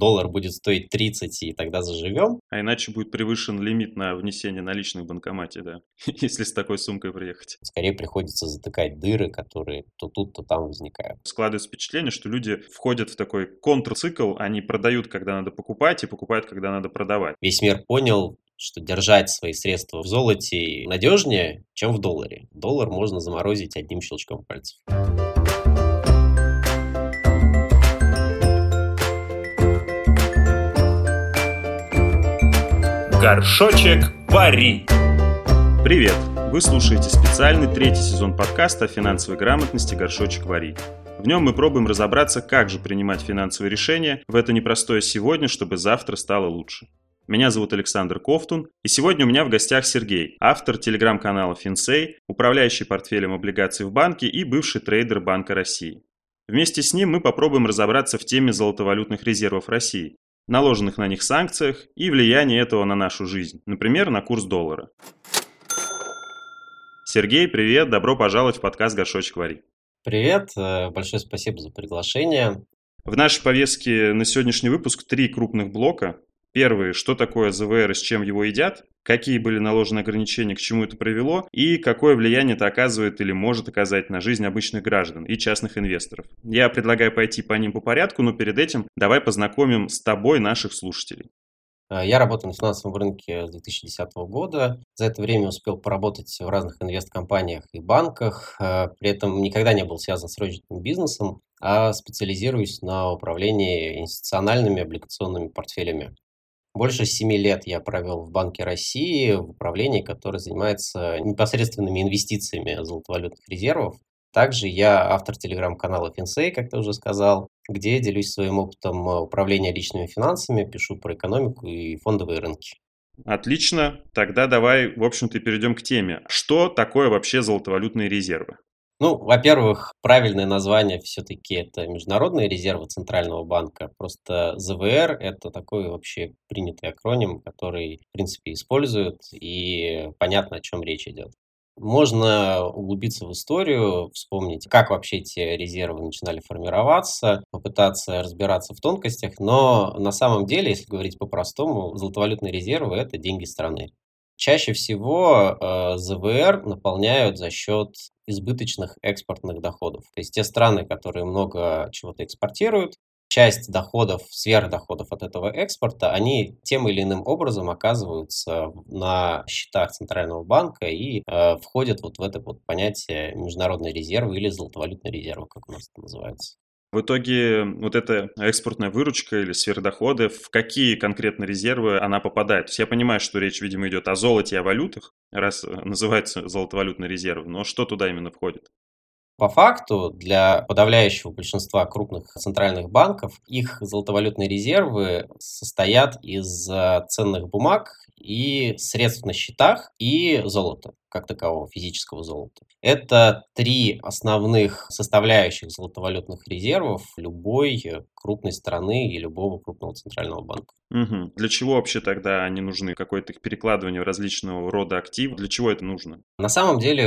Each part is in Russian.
доллар будет стоить 30, и тогда заживем. А иначе будет превышен лимит на внесение наличных в банкомате, да, если с такой сумкой приехать. Скорее приходится затыкать дыры, которые то тут, то там возникают. Складывается впечатление, что люди входят в такой контрцикл, они продают, когда надо покупать, и покупают, когда надо продавать. Весь мир понял, что держать свои средства в золоте надежнее, чем в долларе. Доллар можно заморозить одним щелчком пальцев. Горшочек Вари. Привет! Вы слушаете специальный третий сезон подкаста о финансовой грамотности «Горшочек Вари». В нем мы пробуем разобраться, как же принимать финансовые решения в это непростое сегодня, чтобы завтра стало лучше. Меня зовут Александр Ковтун, и сегодня у меня в гостях Сергей, автор телеграм-канала Финсей, управляющий портфелем облигаций в банке и бывший трейдер Банка России. Вместе с ним мы попробуем разобраться в теме золотовалютных резервов России, наложенных на них санкциях и влияние этого на нашу жизнь, например, на курс доллара. Сергей, привет, добро пожаловать в подкаст «Горшочек Вари». Привет, большое спасибо за приглашение. В нашей повестке на сегодняшний выпуск 3 крупных блока. Первый, что такое ЗВР и с чем его едят, какие были наложены ограничения, к чему это привело, и какое влияние это оказывает или может оказать на жизнь обычных граждан и частных инвесторов. Я предлагаю пойти по ним по порядку, но перед этим давай познакомим с тобой наших слушателей. Я работаю на финансовом рынке с 2010 года. За это время успел поработать в разных инвесткомпаниях и банках. При этом никогда не был связан с розничным бизнесом, а специализируюсь на управлении институциональными облигационными портфелями. Больше 7 лет я провел в Банке России в управлении, которое занимается непосредственными инвестициями золотовалютных резервов. Также я автор телеграм-канала Финсей, как ты уже сказал, где делюсь своим опытом управления личными финансами, пишу про экономику и фондовые рынки. Отлично, тогда давай, в общем-то, перейдем к теме. Что такое вообще золотовалютные резервы? Во-первых, правильное название все-таки это международные резервы Центрального банка. Просто ЗВР – это такой вообще принятый акроним, который, в принципе, используют, и понятно, о чем речь идет. Можно углубиться в историю, вспомнить, как вообще эти резервы начинали формироваться, попытаться разбираться в тонкостях, но на самом деле, если говорить по-простому, золотовалютные резервы – это деньги страны. Чаще всего ЗВР наполняют за счет избыточных экспортных доходов. То есть те страны, которые много чего-то экспортируют, часть доходов, сверхдоходов от этого экспорта, они тем или иным образом оказываются на счетах Центрального банка и входят вот в это вот понятие международные резервы или золотовалютные резервы, как у нас это называется. В итоге вот эта экспортная выручка или сверхдоходы, в какие конкретно резервы она попадает? То есть я понимаю, что речь, видимо, идет о золоте и о валютах, раз называется золотовалютные резервы, но что туда именно входит? По факту, для подавляющего большинства крупных центральных банков их золотовалютные резервы состоят из ценных бумаг и средств на счетах и золота, как такового, физического золота. Это 3 основных составляющих золотовалютных резервов любой крупной страны и любого крупного центрального банка. Угу. Для чего вообще тогда они нужны? Какое-то их перекладывание в различного рода активов? Для чего это нужно? На самом деле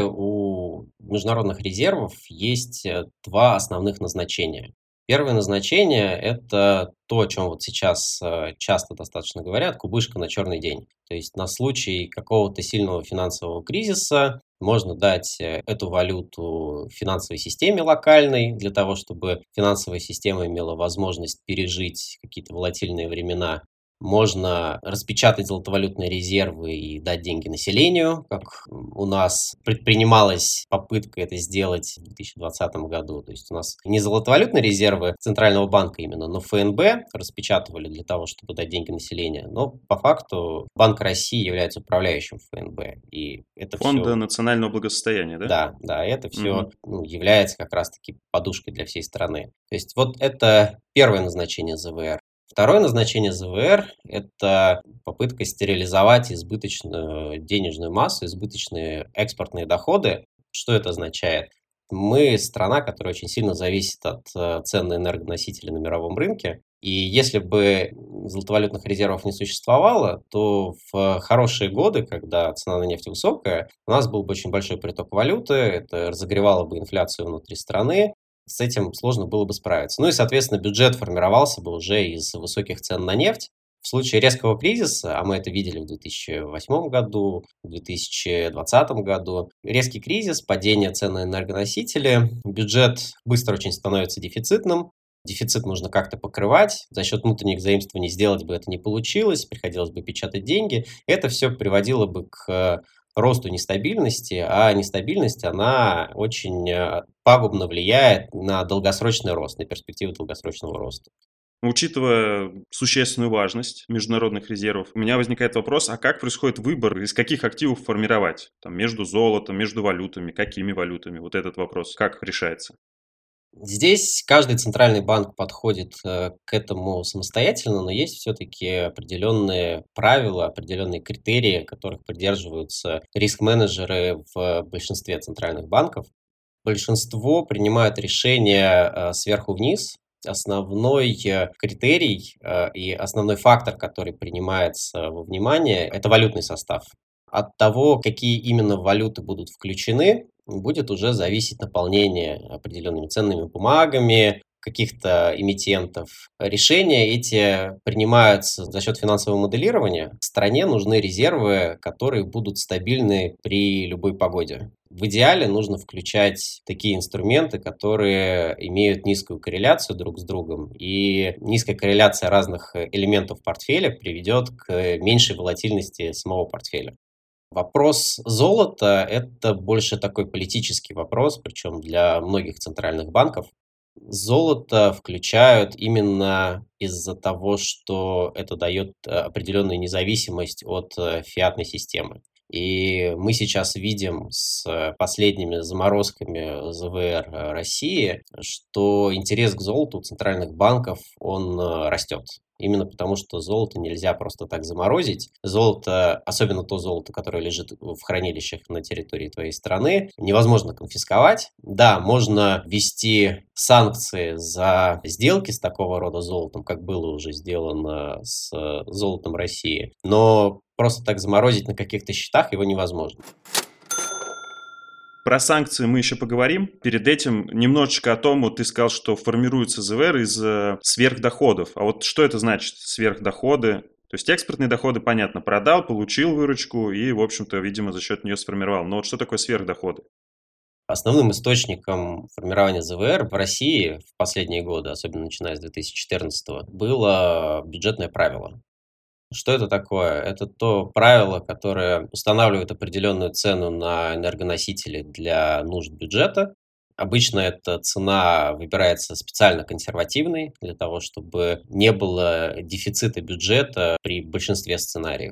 у международных резервов есть 2 основных назначения. Первое назначение – это то, о чем вот сейчас часто достаточно говорят, кубышка на черный день. То есть на случай какого-то сильного финансового кризиса можно дать эту валюту финансовой системе локальной, для того, чтобы финансовая система имела возможность пережить какие-то волатильные времена. Можно распечатать золотовалютные резервы и дать деньги населению, как у нас предпринималась попытка это сделать в 2020 году. То есть у нас не золотовалютные резервы Центрального банка именно, но ФНБ распечатывали для того, чтобы дать деньги населению. Но по факту Банк России является управляющим ФНБ. И это Фонда все... национального благосостояния, да? Да, это все является как раз-таки подушкой для всей страны. То есть вот это первое назначение ЗВР. Второе назначение ЗВР – это попытка стерилизовать избыточную денежную массу, избыточные экспортные доходы. Что это означает? Мы страна, которая очень сильно зависит от цен на энергоносители на мировом рынке. И если бы золотовалютных резервов не существовало, то в хорошие годы, когда цена на нефть высокая, у нас был бы очень большой приток валюты, это разогревало бы инфляцию внутри страны, с этим сложно было бы справиться. Ну и, соответственно, бюджет формировался бы уже из высоких цен на нефть. В случае резкого кризиса, а мы это видели в 2008 году, в 2020 году, резкий кризис, падение цен на энергоносители, бюджет быстро очень становится дефицитным, дефицит нужно как-то покрывать, за счет внутренних заимствований сделать бы это не получилось, приходилось бы печатать деньги. Это все приводило бы к росту нестабильности, а нестабильность, она очень пагубно влияет на долгосрочный рост, на перспективу долгосрочного роста. Учитывая существенную важность международных резервов, у меня возникает вопрос, а как происходит выбор, из каких активов формировать? Там, между золотом, между валютами, какими валютами? Вот этот вопрос, как решается? Здесь каждый центральный банк подходит к этому самостоятельно, но есть все-таки определенные правила, определенные критерии, которых придерживаются риск-менеджеры в большинстве центральных банков. Большинство принимают решения сверху вниз. Основной критерий и основной фактор, который принимается во внимание, это валютный состав. От того, какие именно валюты будут включены, будет уже зависеть наполнение определенными ценными бумагами, каких-то эмитентов. Решения эти принимаются за счет финансового моделирования. Стране нужны резервы, которые будут стабильны при любой погоде. В идеале нужно включать такие инструменты, которые имеют низкую корреляцию друг с другом. И низкая корреляция разных элементов портфеля приведет к меньшей волатильности самого портфеля. Вопрос золота – это больше такой политический вопрос, причем для многих центральных банков. Золото включают именно из-за того, что это дает определенную независимость от фиатной системы. И мы сейчас видим с последними заморозками ЗВР России, что интерес к золоту у центральных банков, он растет. Именно потому, что золото нельзя просто так заморозить. Золото, особенно то золото, которое лежит в хранилищах на территории твоей страны, невозможно конфисковать. Да, можно ввести санкции за сделки с такого рода золотом, как было уже сделано с золотом России, но просто так заморозить на каких-то счетах его невозможно. Про санкции мы еще поговорим. Перед этим немножечко о том, вот ты сказал, что формируется ЗВР из сверхдоходов. А вот что это значит, сверхдоходы? То есть экспортные доходы, понятно, продал, получил выручку и, в общем-то, видимо, за счет нее сформировал. Но вот что такое сверхдоходы? Основным источником формирования ЗВР в России в последние годы, особенно начиная с 2014, было бюджетное правило. Что это такое? Это то правило, которое устанавливает определенную цену на энергоносители для нужд бюджета. Обычно эта цена выбирается специально консервативной, для того, чтобы не было дефицита бюджета при большинстве сценариев.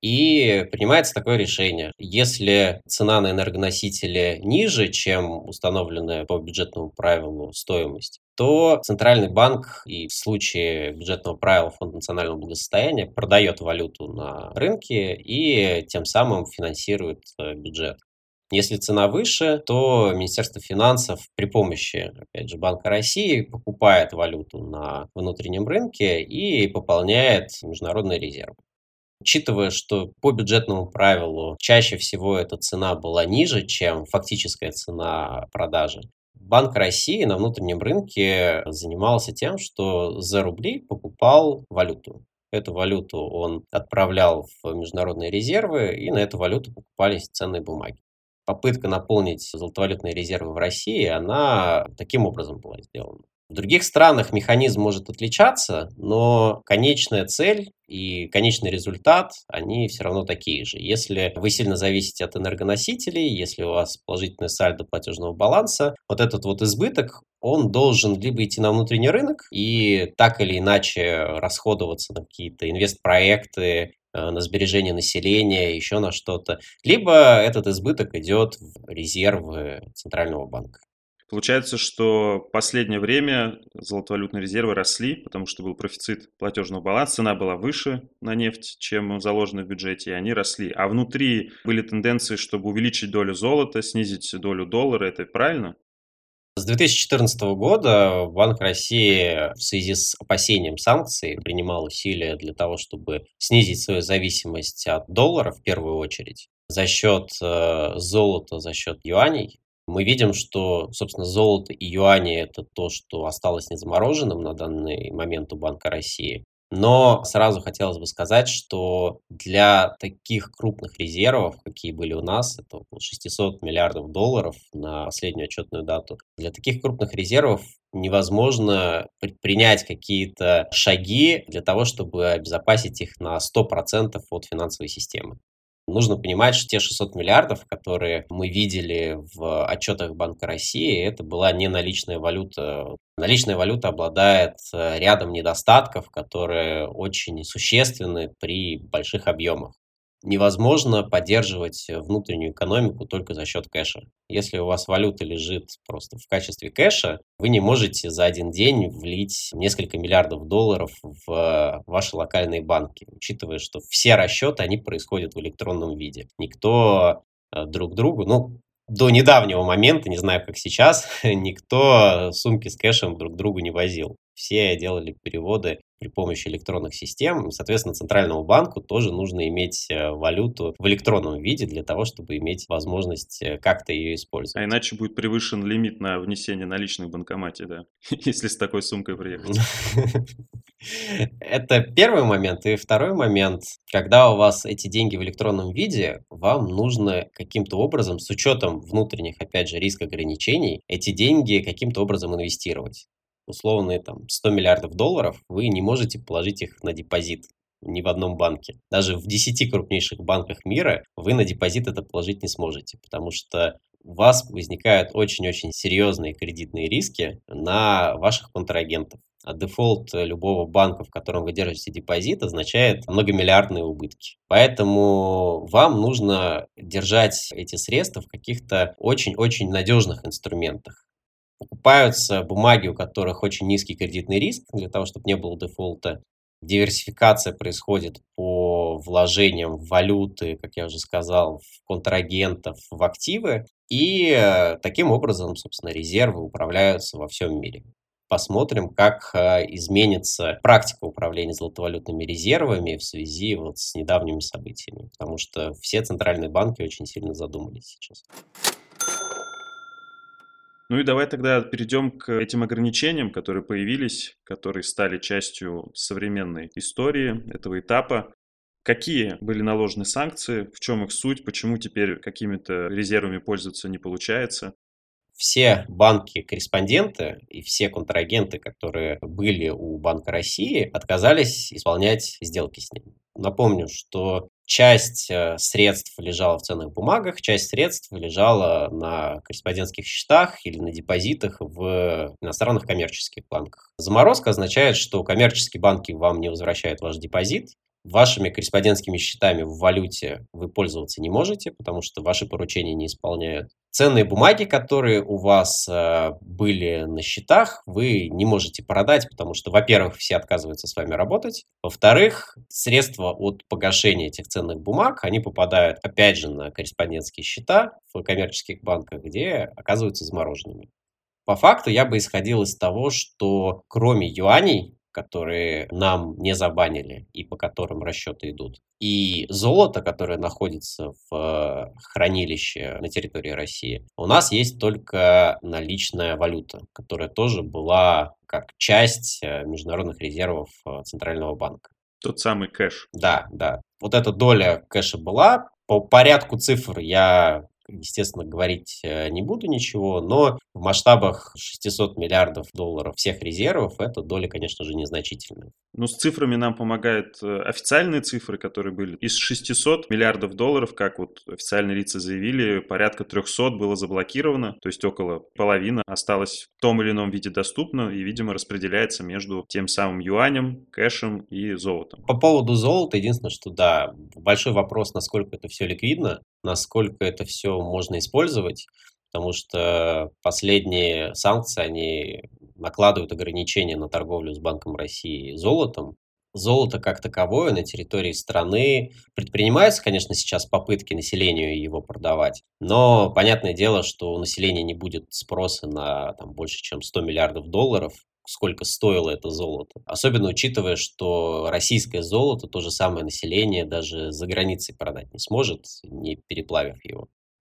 И принимается такое решение. Если цена на энергоносители ниже, чем установленная по бюджетному правилу стоимость, то Центральный банк и в случае бюджетного правила Фонд национального благосостояния продает валюту на рынке и тем самым финансирует бюджет. Если цена выше, то Министерство финансов при помощи, опять же, Банка России покупает валюту на внутреннем рынке и пополняет международные резервы. Учитывая, что по бюджетному правилу чаще всего эта цена была ниже, чем фактическая цена продажи, Банк России на внутреннем рынке занимался тем, что за рубли покупал валюту. Эту валюту он отправлял в международные резервы, и на эту валюту покупались ценные бумаги. Попытка наполнить золотовалютные резервы в России, она таким образом была сделана. В других странах механизм может отличаться, но конечная цель и конечный результат, они все равно такие же. Если вы сильно зависите от энергоносителей, если у вас положительное сальдо платежного баланса, вот этот вот избыток, он должен либо идти на внутренний рынок и так или иначе расходоваться на какие-то инвестпроекты, на сбережение населения, еще на что-то, либо этот избыток идет в резервы Центрального банка. Получается, что в последнее время золотовалютные резервы росли, потому что был профицит платежного баланса, цена была выше на нефть, чем заложено в бюджете, и они росли. А внутри были тенденции, чтобы увеличить долю золота, снизить долю доллара, это правильно? С 2014 года Банк России в связи с опасением санкций принимал усилия для того, чтобы снизить свою зависимость от доллара в первую очередь за счет золота, за счет юаней. Мы видим, что, собственно, золото и юани – это то, что осталось незамороженным на данный момент у Банка России. Но сразу хотелось бы сказать, что для таких крупных резервов, какие были у нас, это около 600 миллиардов долларов на последнюю отчетную дату, для таких крупных резервов невозможно предпринять какие-то шаги для того, чтобы обезопасить их на 100% от финансовой системы. Нужно понимать, что те 600 миллиардов, которые мы видели в отчетах Банка России, это была не наличная валюта. Наличная валюта обладает рядом недостатков, которые очень существенны при больших объемах. Невозможно поддерживать внутреннюювнутреннюю экономику только за счет кэша. Если у вас валюта лежит просто в качестве кэша, вы не можете за один день влить несколько миллиардов долларов в ваши локальные банки, учитывая, что все расчеты, они происходят в электронном виде. Никто друг другу, до недавнего момента, не знаю, как сейчас, никто сумки с кэшем друг другу не возил. Все делали переводы при помощи электронных систем. Соответственно, Центральному банку тоже нужно иметь валюту в электронном виде для того, чтобы иметь возможность как-то ее использовать. А иначе будет превышен лимит на внесение наличных в банкомате, да, если с такой сумкой приехать. Это первый момент. И второй момент, когда у вас эти деньги в электронном виде, вам нужно каким-то образом, с учетом внутренних, опять же, риск ограничений, эти деньги каким-то образом инвестировать. Условные 100 миллиардов долларов, вы не можете положить их на депозит ни в одном банке. Даже в 10 крупнейших банках мира вы на депозит это положить не сможете, потому что у вас возникают очень-очень серьезные кредитные риски на ваших контрагентов. А дефолт любого банка, в котором вы держите депозит, означает многомиллиардные убытки. Поэтому вам нужно держать эти средства в каких-то очень-очень надежных инструментах. Покупаются бумаги, у которых очень низкий кредитный риск, для того, чтобы не было дефолта. Диверсификация происходит по вложениям в валюты, как я уже сказал, в контрагентов, в активы. И таким образом, собственно, резервы управляются во всем мире. Посмотрим, как изменится практика управления золотовалютными резервами в связи с недавними событиями. Потому что все центральные банки очень сильно задумались сейчас. Ну и давай тогда перейдем к этим ограничениям, которые появились, которые стали частью современной истории этого этапа. Какие были наложены санкции, в чем их суть, почему теперь какими-то резервами пользоваться не получается? Все банки-корреспонденты и все контрагенты, которые были у Банка России, отказались исполнять сделки с ним. Напомню, что часть средств лежала в ценных бумагах, часть средств лежала на корреспондентских счетах или на депозитах в иностранных коммерческих банках. Заморозка означает, что коммерческие банки вам не возвращают ваш депозит. Вашими корреспондентскими счетами в валюте вы пользоваться не можете, потому что ваши поручения не исполняют. Ценные бумаги, которые у вас были на счетах, вы не можете продать, потому что, во-первых, все отказываются с вами работать. Во-вторых, средства от погашения этих ценных бумаг, они попадают, опять же, на корреспондентские счета в коммерческих банках, где оказываются замороженными. По факту я бы исходил из того, что кроме юаней, которые нам не забанили и по которым расчеты идут, и золото, которое находится в хранилище на территории России, у нас есть только наличная валюта, которая тоже была как часть международных резервов Центрального банка. Тот самый кэш. Да. Вот эта доля кэша была. По порядку цифр я, естественно, говорить не буду ничего, но в масштабах 600 миллиардов долларов всех резервов эта доля, конечно же, незначительная. Ну, с цифрами нам помогают официальные цифры, которые были. Из 600 миллиардов долларов, как вот официальные лица заявили, порядка 300 было заблокировано, то есть около половины осталось в том или ином виде доступно и, видимо, распределяется между тем самым юанем, кэшем и золотом. По поводу золота, единственное, что да, большой вопрос, насколько это все ликвидно, насколько это все можно использовать, потому что последние санкции, они накладывают ограничения на торговлю с Банком России золотом. Золото как таковое на территории страны предпринимаются, конечно, сейчас попытки населению его продавать, но понятное дело, что у населения не будет спроса на больше, чем 100 миллиардов долларов, сколько стоило это золото. Особенно учитывая, что российское золото, то же самое население даже за границей продать не сможет, не переплавив его.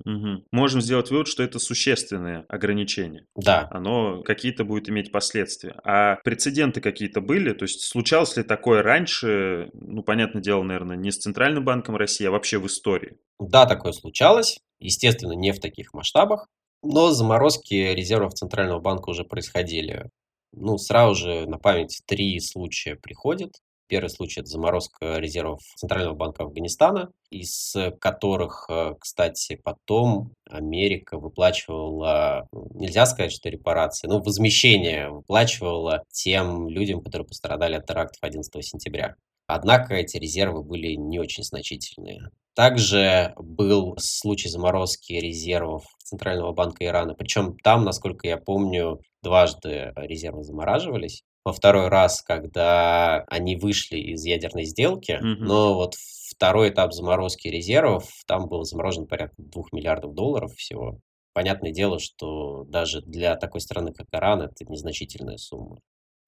Мгм. Можем сделать вывод, что это существенное ограничение. Да, Оно какие-то будет иметь последствия. А прецеденты какие-то были? То есть случалось ли такое раньше? Ну, понятное дело, наверное, не с Центральным банком России, а вообще в истории. да, такое случалось. Естественно, не в таких масштабах, но заморозки резервов Центрального банка уже происходили. Ну, сразу же на память 3 случая приходят. Первый случай – это заморозка резервов Центрального банка Афганистана, из которых, кстати, потом Америка выплачивала, нельзя сказать, что репарации, но возмещение выплачивала тем людям, которые пострадали от терактов 11 сентября. Однако эти резервы были не очень значительные. Также был случай заморозки резервов Центрального банка Ирана. Причем там, насколько я помню, дважды резервы замораживались. Во второй раз, когда они вышли из ядерной сделки, Мгм. но вот второй этап заморозки резервов, там было заморожено порядка 2 миллиардов долларов всего. Понятное дело, что даже для такой страны, как Иран, это незначительная сумма.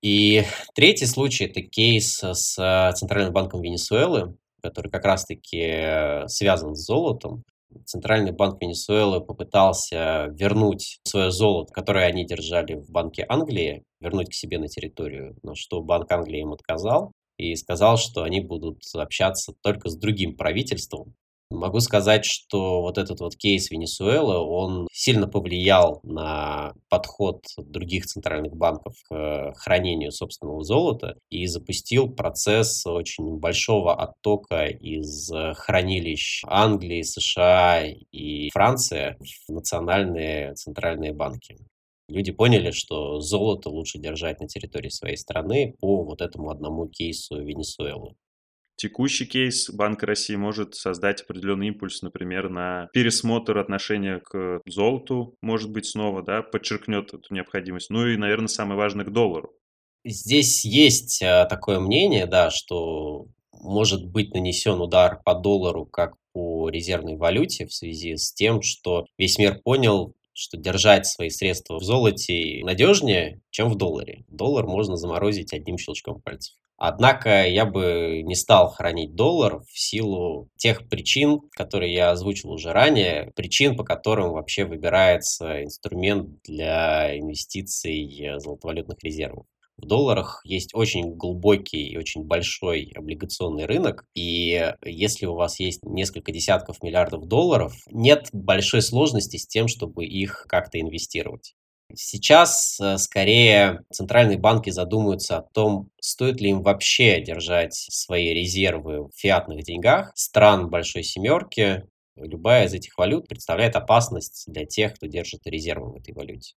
И третий случай – это кейс с Центральным банком Венесуэлы, который как раз-таки связан с золотом. Центральный банк Венесуэлы попытался вернуть свое золото, которое они держали в Банке Англии, вернуть к себе на территорию, на что Банк Англии им отказал и сказал, что они будут общаться только с другим правительством. Могу сказать, что вот этот вот кейс Венесуэлы, он сильно повлиял на подход других центральных банков к хранению собственного золота и запустил процесс очень большого оттока из хранилищ Англии, США и Франции в национальные центральные банки. Люди поняли, что золото лучше держать на территории своей страны по вот этому одному кейсу Венесуэлы. Текущий кейс Банка России может создать определенный импульс, например, на пересмотр отношения к золоту, может быть, снова, да, подчеркнет эту необходимость. Ну и, наверное, самое важное, к доллару. Здесь есть такое мнение, да, что может быть нанесен удар по доллару как по резервной валюте в связи с тем, что весь мир понял, что держать свои средства в золоте надежнее, чем в долларе. Доллар можно заморозить одним щелчком пальцев. Однако я бы не стал хранить доллар в силу тех причин, которые я озвучил уже ранее, причин, по которым вообще выбирается инструмент для инвестиций золотовалютных резервов. В долларах есть очень глубокий и очень большой облигационный рынок, и если у вас есть несколько десятков миллиардов долларов, нет большой сложности с тем, чтобы их как-то инвестировать. Сейчас скорее центральные банки задумаются о том, стоит ли им вообще держать свои резервы в фиатных деньгах стран Большой Семерки. Любая из этих валют представляет опасность для тех, кто держит резервы в этой валюте.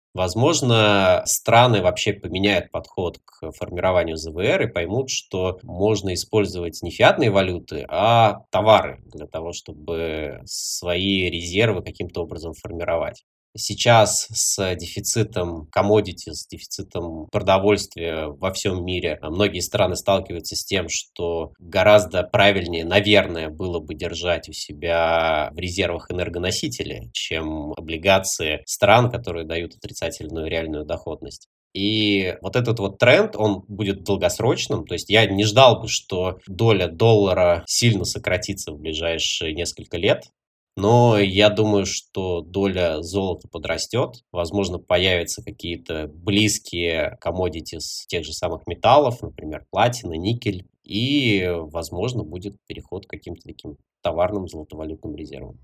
Возможно, страны вообще поменяют подход к формированию ЗВР и поймут, что можно использовать не фиатные валюты, а товары для того, чтобы свои резервы каким-то образом формировать. Сейчас с дефицитом commodity, с дефицитом продовольствия во всем мире многие страны сталкиваются с тем, что гораздо правильнее, наверное, было бы держать у себя в резервах энергоносители, чем облигации стран, которые дают отрицательную реальную доходность. И вот этот вот тренд, он будет долгосрочным. То есть я не ждал бы, что доля доллара сильно сократится в ближайшие несколько лет. Но я думаю, что доля золота подрастет, возможно, появятся какие-то близкие commodities тех же самых металлов, например, платина, никель, и, возможно, будет переход к каким-то таким товарным золотовалютным резервам.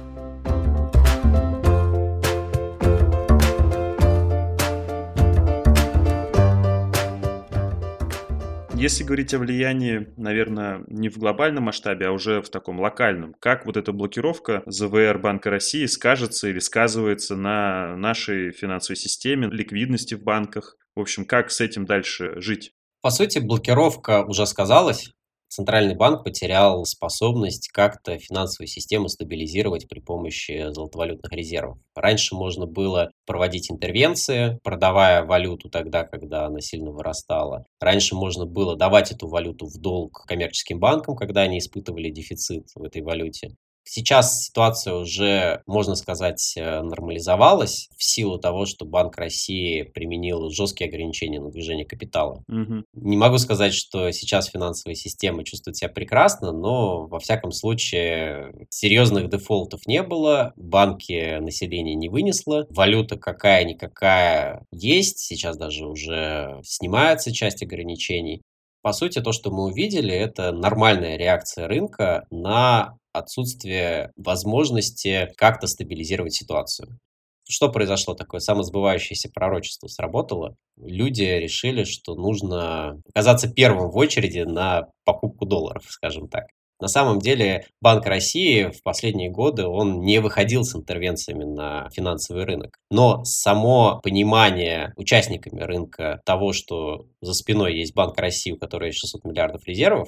Если говорить о влиянии, наверное, не в глобальном масштабе, а уже в таком локальном, как вот эта блокировка ЗВР Банка России скажется или сказывается на нашей финансовой системе, ликвидности в банках? В общем, как с этим дальше жить? По сути, блокировка уже сказалась. Центральный банк потерял способность как-то финансовую систему стабилизировать при помощи золотовалютных резервов. Раньше можно было проводить интервенции, продавая валюту тогда, когда она сильно вырастала. Раньше можно было давать эту валюту в долг коммерческим банкам, когда они испытывали дефицит в этой валюте. Сейчас ситуация уже, можно сказать, нормализовалась в силу того, что Банк России применил жесткие ограничения на движение капитала. Мгм. Не могу сказать, что сейчас финансовые системы чувствуют себя прекрасно, но, во всяком случае, серьезных дефолтов не было, банки население не вынесло, валюта какая-никакая есть, сейчас даже уже снимается часть ограничений. По сути, то, что мы увидели, это нормальная реакция рынка на отсутствие возможности как-то стабилизировать ситуацию. Что произошло такое? Самосбывающееся пророчество сработало. Люди решили, что нужно оказаться первым в очереди на покупку долларов, скажем так. На самом деле Банк России в последние годы он не выходил с интервенциями на финансовый рынок. Но само понимание участниками рынка того, что за спиной есть Банк России, у которого есть 600 миллиардов резервов,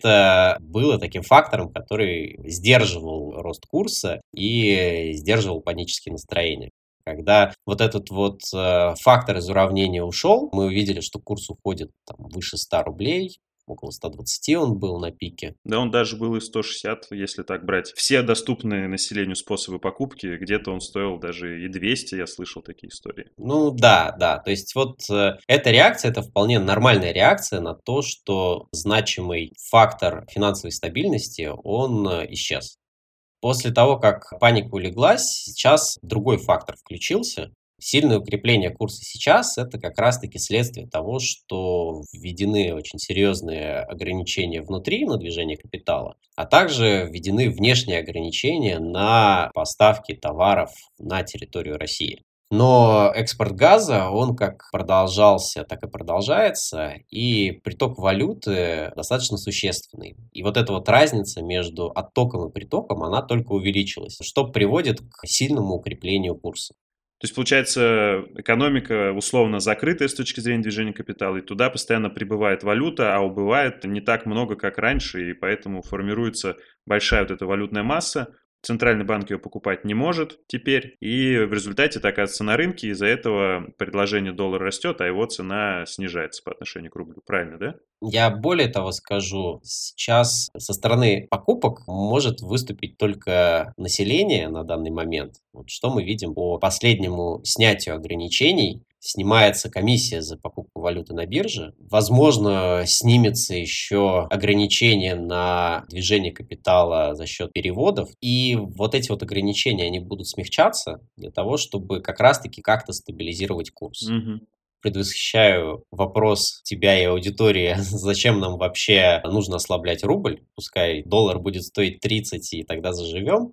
это было таким фактором, который сдерживал рост курса и сдерживал панические настроения. Когда вот этот вот фактор из уравнения ушел, мы увидели, что курс уходит выше 100 рублей, около 120 он был на пике. Да, он даже был и 160, если так брать. Все доступные населению способы покупки, где-то он стоил даже и 200, я слышал такие истории. Ну да, то есть вот эта реакция, это вполне нормальная реакция на то, что значимый фактор финансовой стабильности, он исчез. После того, как паника улеглась, сейчас другой фактор включился. Сильное укрепление курса сейчас – это как раз-таки следствие того, что введены очень серьезные ограничения внутри на движение капитала, а также введены внешние ограничения на поставки товаров на территорию России. Но экспорт газа, он как продолжался, так и продолжается, и приток валюты достаточно существенный. И вот эта вот разница между оттоком и притоком, она только увеличилась, что приводит к сильному укреплению курса. То есть, получается, экономика условно закрытая с точки зрения движения капитала, и туда постоянно прибывает валюта, а убывает не так много, как раньше, и поэтому формируется большая вот эта валютная масса. Центральный банк ее покупать не может теперь, и в результате это оказывается на рынке, из-за этого предложение доллара растет, а его цена снижается по отношению к рублю. Правильно, да? Я более того скажу, сейчас со стороны покупок может выступить только население на данный момент. Вот что мы видим по последнему снятию ограничений. Снимается комиссия за покупку валюты на бирже. Возможно, снимется еще ограничение на движение капитала за счет переводов. И вот эти вот ограничения, они будут смягчаться для того, чтобы как раз-таки как-то стабилизировать курс. Угу. Предвосхищаю вопрос тебя и аудитории, зачем нам вообще нужно ослаблять рубль, пускай доллар будет стоить 30 и тогда заживем.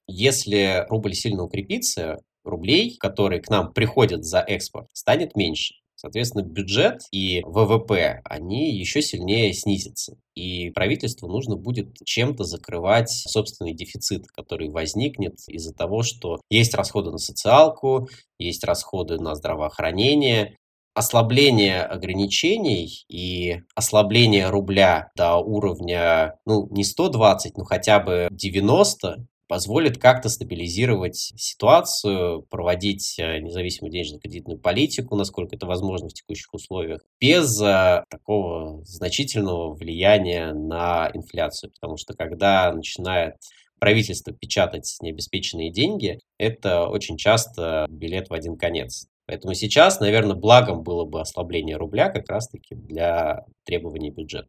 Если рубль сильно укрепится, рублей, которые к нам приходят за экспорт, станет меньше. Соответственно, бюджет и ВВП, они еще сильнее снизятся. И правительству нужно будет чем-то закрывать собственный дефицит, который возникнет из-за того, что есть расходы на социалку, есть расходы на здравоохранение. Ослабление ограничений и ослабление рубля до уровня, не 120, но хотя бы 90, позволит как-то стабилизировать ситуацию, проводить независимую денежно-кредитную политику, насколько это возможно в текущих условиях, без такого значительного влияния на инфляцию. Потому что когда начинает правительство печатать необеспеченные деньги, это очень часто билет в один конец. Поэтому сейчас, наверное, благом было бы ослабление рубля как раз-таки для требований бюджета.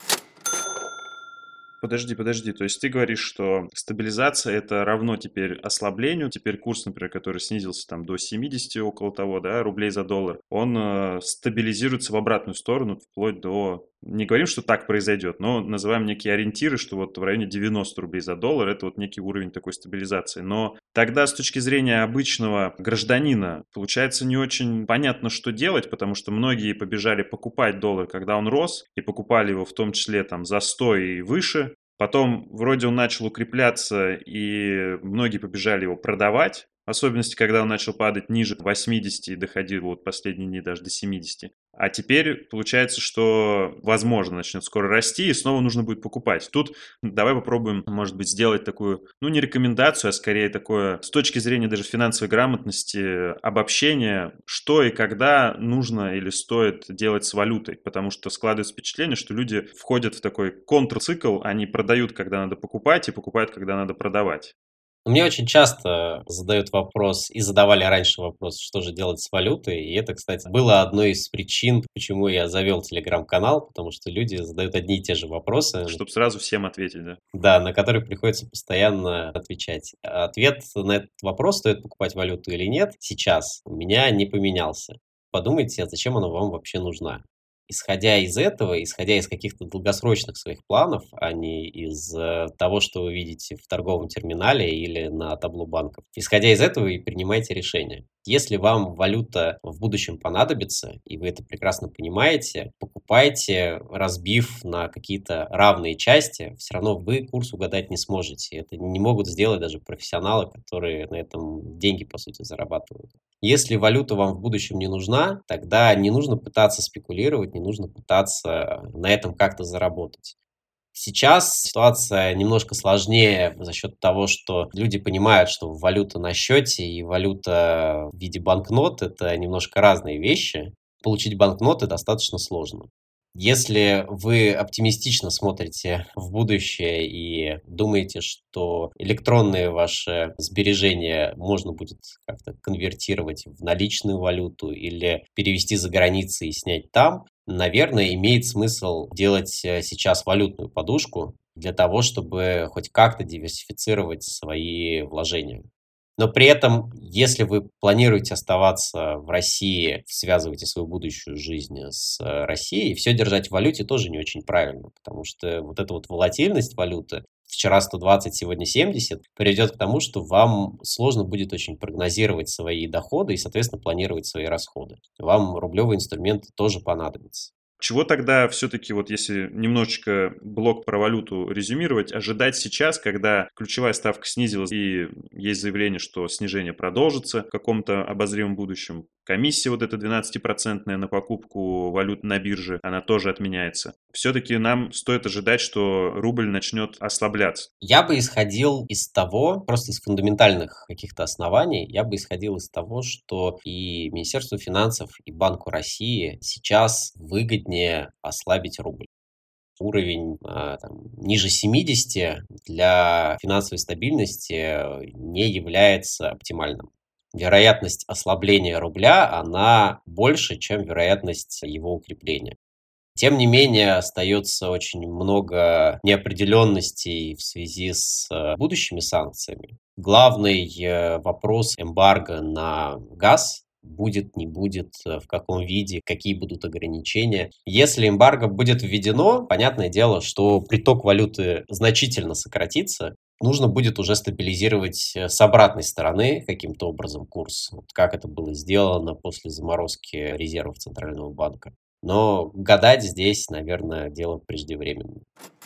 Подожди, то есть ты говоришь, что стабилизация это равно теперь ослаблению, теперь курс, например, который снизился там до 70 около того, да, рублей за доллар, он стабилизируется в обратную сторону, вплоть до, не говорим, что так произойдет, но называем некие ориентиры, что вот в районе 90 рублей за доллар это вот некий уровень такой стабилизации. Но тогда с точки зрения обычного гражданина получается не очень понятно, что делать, потому что многие побежали покупать доллар, когда он рос, и покупали его в том числе там за 100 и выше. Потом вроде он начал укрепляться, и многие побежали его продавать, В особенности, когда он начал падать ниже 80 и доходил вот последние дни даже до 70. А теперь получается, что, возможно, начнет скоро расти, и снова нужно будет покупать. Тут давай попробуем, может быть, сделать такую, не рекомендацию, а скорее такое, с точки зрения даже финансовой грамотности, обобщение, что и когда нужно или стоит делать с валютой. Потому что складывается впечатление, что люди входят в такой контрцикл, они продают, когда надо покупать, и покупают, когда надо продавать. Мне очень часто задают вопрос, и задавали раньше вопрос, что же делать с валютой. И это, кстати, было одной из причин, почему я завел телеграм-канал, потому что люди задают одни и те же вопросы. Чтобы сразу всем ответить, да? Да, на которые приходится постоянно отвечать. Ответ на этот вопрос, стоит покупать валюту или нет, сейчас у меня не поменялся. Подумайте, а зачем она вам вообще нужна? Исходя из этого, исходя из каких-то долгосрочных своих планов, а не из того, что вы видите в торговом терминале или на табло банков, исходя из этого и принимайте решение. Если вам валюта в будущем понадобится, и вы это прекрасно понимаете, покупайте, разбив на какие-то равные части, все равно вы курс угадать не сможете. Это не могут сделать даже профессионалы, которые на этом деньги, по сути, зарабатывают. Если валюта вам в будущем не нужна, тогда не нужно пытаться спекулировать, не нужно пытаться на этом как-то заработать. Сейчас ситуация немножко сложнее за счет того, что люди понимают, что валюта на счете и валюта в виде банкнот – это немножко разные вещи. Получить банкноты достаточно сложно. Если вы оптимистично смотрите в будущее и думаете, что электронные ваши сбережения можно будет как-то конвертировать в наличную валюту или перевести за границей и снять там, наверное, имеет смысл делать сейчас валютную подушку для того, чтобы хоть как-то диверсифицировать свои вложения. Но при этом, если вы планируете оставаться в России, связываете свою будущую жизнь с Россией, все держать в валюте тоже не очень правильно, потому что вот эта вот волатильность валюты, вчера 120, сегодня 70, приведет к тому, что вам сложно будет очень прогнозировать свои доходы и, соответственно, планировать свои расходы. Вам рублевые инструменты тоже понадобятся. Чего тогда все-таки, вот если немножечко блок про валюту резюмировать, ожидать сейчас, когда ключевая ставка снизилась и есть заявление, что снижение продолжится в каком-то обозримом будущем? Комиссия вот эта 12% на покупку валют на бирже, она тоже отменяется. Все-таки нам стоит ожидать, что рубль начнет ослабляться. Я бы исходил из того, просто из фундаментальных каких-то оснований, я бы исходил из того, что и Министерству финансов, и Банку России сейчас выгоднее ослабить рубль. Уровень ниже 70 для финансовой стабильности не является оптимальным. Вероятность ослабления рубля, она больше, чем вероятность его укрепления. Тем не менее, остается очень много неопределенностей в связи с будущими санкциями. Главный вопрос эмбарго на газ будет, не будет, в каком виде, какие будут ограничения. Если эмбарго будет введено, понятное дело, что приток валюты значительно сократится. Нужно будет уже стабилизировать с обратной стороны каким-то образом курс, вот как это было сделано после заморозки резервов Центрального банка. Но гадать здесь, наверное, дело преждевременное.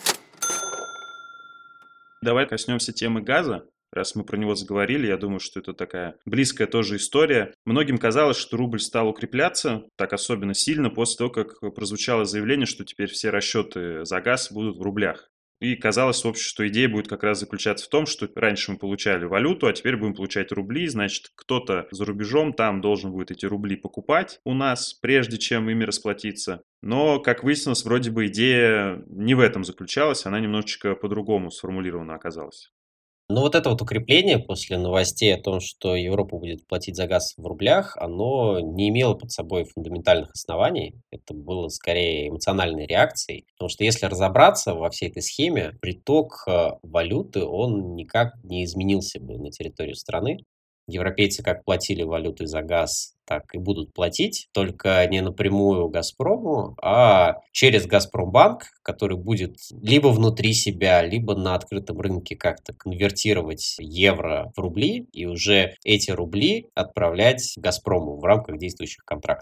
Давай коснемся темы газа. Раз мы про него заговорили, я думаю, что это такая близкая тоже история. Многим казалось, что рубль стал укрепляться, так особенно сильно, после того, как прозвучало заявление, что теперь все расчеты за газ будут в рублях. И казалось, в общем, что идея будет как раз заключаться в том, что раньше мы получали валюту, а теперь будем получать рубли. Значит, кто-то за рубежом там должен будет эти рубли покупать у нас, прежде чем ими расплатиться. Но, как выяснилось, вроде бы идея не в этом заключалась, она немножечко по-другому сформулирована оказалась. Но вот это вот укрепление после новостей о том, что Европа будет платить за газ в рублях, оно не имело под собой фундаментальных оснований. Это было скорее эмоциональной реакцией. Потому что если разобраться во всей этой схеме, приток валюты, он никак не изменился бы на территории страны. Европейцы как платили валютой за газ, так и будут платить, только не напрямую «Газпрому», а через «Газпромбанк», который будет либо внутри себя, либо на открытом рынке как-то конвертировать евро в рубли и уже эти рубли отправлять «Газпрому» в рамках действующих контрактов.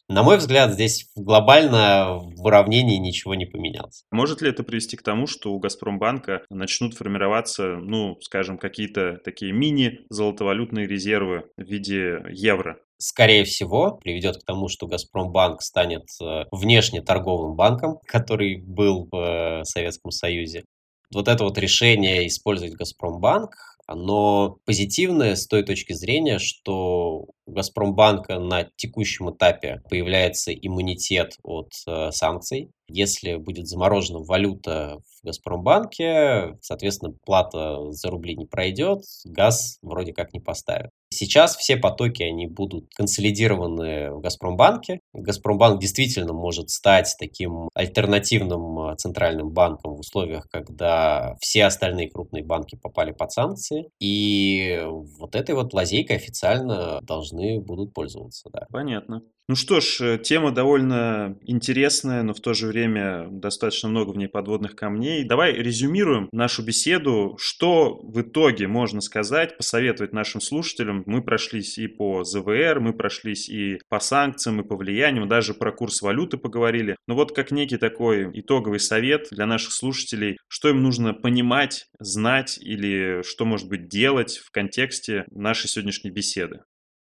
На мой взгляд, здесь глобально в уравнении ничего не поменялось. Может ли это привести к тому, что у Газпромбанка начнут формироваться, скажем, какие-то такие мини-золотовалютные резервы в виде евро? Скорее всего, приведет к тому, что Газпромбанк станет внешне торговым банком, который был в Советском Союзе. Вот это вот решение использовать Газпромбанк, оно позитивное с той точки зрения, что у Газпромбанка на текущем этапе появляется иммунитет от санкций. Если будет заморожена валюта в Газпромбанке, соответственно, плата за рубли не пройдет, газ вроде как не поставят. Сейчас все потоки, они будут консолидированы в Газпромбанке. Газпромбанк действительно может стать таким альтернативным центральным банком в условиях, когда все остальные крупные банки попали под санкции. И вот этой вот лазейкой официально должны будут пользоваться. Да. Понятно. Ну что ж, тема довольно интересная, но в то же время достаточно много в ней подводных камней. Давай резюмируем нашу беседу. Что в итоге можно сказать, посоветовать нашим слушателям? Мы прошлись и по ЗВР, мы прошлись и по санкциям, и по влиянию, даже про курс валюты поговорили. Но вот как некий такой итоговый совет для наших слушателей, что им нужно понимать, знать или что, может быть, делать в контексте нашей сегодняшней беседы?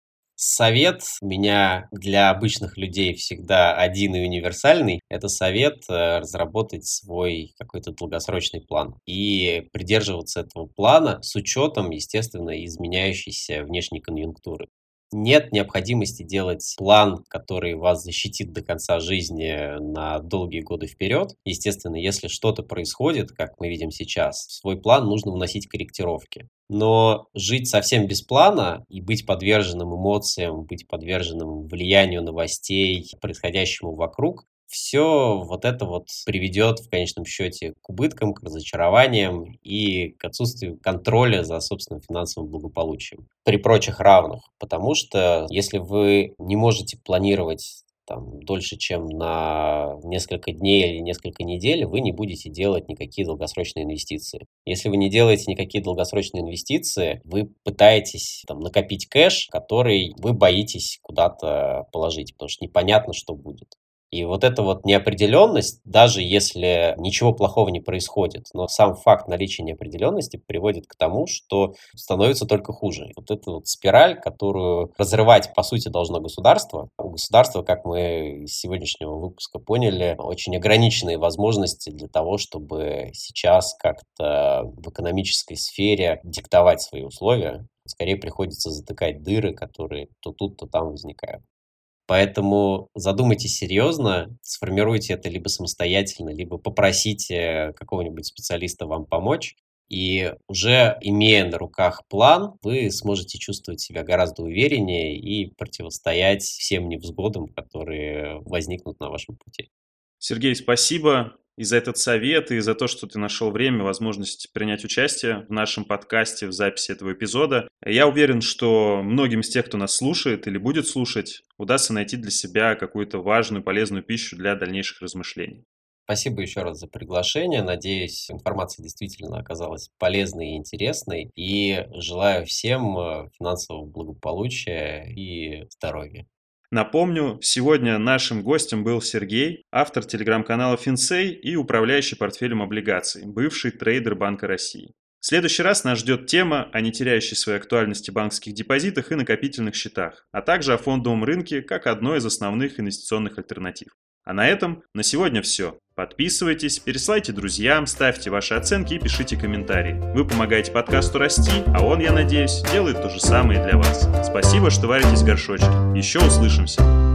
Совет у меня для обычных людей всегда один и универсальный. Это совет разработать свой какой-то долгосрочный план и придерживаться этого плана с учетом, естественно, изменяющейся внешней конъюнктуры. Нет необходимости делать план, который вас защитит до конца жизни на долгие годы вперед. Естественно, если что-то происходит, как мы видим сейчас, в свой план нужно вносить корректировки. Но жить совсем без плана и быть подверженным эмоциям, быть подверженным влиянию новостей, происходящему вокруг, все вот это вот приведет в конечном счете к убыткам, к разочарованиям и к отсутствию контроля за собственным финансовым благополучием при прочих равных. Потому что если вы не можете планировать дольше, чем на несколько дней или несколько недель, вы не будете делать никакие долгосрочные инвестиции. Если вы не делаете никакие долгосрочные инвестиции, вы пытаетесь накопить кэш, который вы боитесь куда-то положить, потому что непонятно, что будет. И вот эта вот неопределенность, даже если ничего плохого не происходит, но сам факт наличия неопределенности приводит к тому, что становится только хуже. Вот эта вот спираль, которую разрывать, по сути, должно государство. У государства, как мы из сегодняшнего выпуска поняли, очень ограниченные возможности для того, чтобы сейчас как-то в экономической сфере диктовать свои условия. Скорее приходится затыкать дыры, которые то тут, то там возникают. Поэтому задумайтесь серьезно, сформируйте это либо самостоятельно, либо попросите какого-нибудь специалиста вам помочь. И уже имея на руках план, вы сможете чувствовать себя гораздо увереннее и противостоять всем невзгодам, которые возникнут на вашем пути. Сергей, спасибо и за этот совет, и за то, что ты нашел время, возможность принять участие в нашем подкасте, в записи этого эпизода. Я уверен, что многим из тех, кто нас слушает или будет слушать, удастся найти для себя какую-то важную, полезную пищу для дальнейших размышлений. Спасибо еще раз за приглашение. Надеюсь, информация действительно оказалась полезной и интересной. И желаю всем финансового благополучия и здоровья. Напомню, сегодня нашим гостем был Сергей, автор телеграм-канала Финсей и управляющий портфелем облигаций, бывший трейдер Банка России. В следующий раз нас ждет тема о не теряющей своей актуальности банковских депозитах и накопительных счетах, а также о фондовом рынке как одной из основных инвестиционных альтернатив. А на этом на сегодня все. Подписывайтесь, пересылайте друзьям, ставьте ваши оценки и пишите комментарии. Вы помогаете подкасту расти, а он, я надеюсь, делает то же самое для вас. Спасибо, что варитесь в горшочке. Еще услышимся.